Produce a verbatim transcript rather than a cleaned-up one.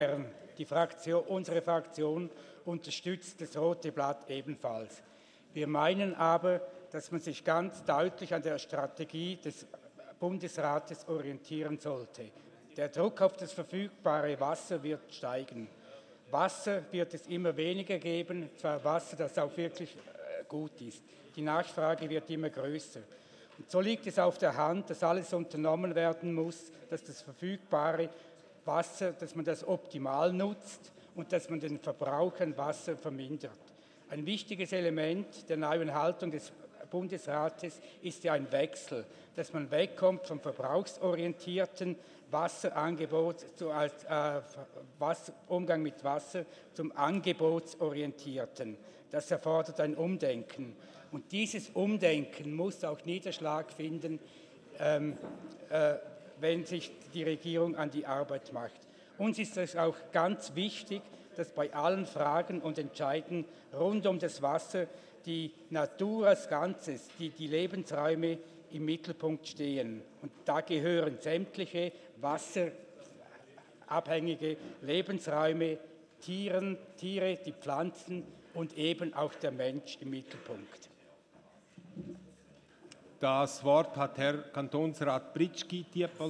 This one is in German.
Die Fraktion, unsere Fraktion unterstützt das Rote Blatt ebenfalls. Wir meinen aber, dass man sich ganz deutlich an der Strategie des Bundesrates orientieren sollte. Der Druck auf das verfügbare Wasser wird steigen. Wasser wird es immer weniger geben, zwar Wasser, das auch wirklich gut ist. Die Nachfrage wird immer größer. Und so liegt es auf der Hand, dass alles unternommen werden muss, dass das verfügbare Wasser, dass man das optimal nutzt und dass man den Verbrauch an Wasser vermindert. Ein wichtiges Element der neuen Haltung des Bundesrates ist ja ein Wechsel, dass man wegkommt vom verbrauchsorientierten Wasserangebot zu, als äh, Wasser, Umgang mit Wasser zum angebotsorientierten. Das erfordert ein Umdenken. Und dieses Umdenken muss auch Niederschlag finden, ähm, äh, wenn sich die Regierung an die Arbeit macht. Uns ist es auch ganz wichtig, dass bei allen Fragen und Entscheiden rund um das Wasser die Natur als Ganzes, die, die Lebensräume im Mittelpunkt stehen. Und da gehören sämtliche wasserabhängige Lebensräume, Tieren, Tiere, die Pflanzen und eben auch der Mensch im Mittelpunkt. Das Wort hat Herr Kantonsrat Britschgi.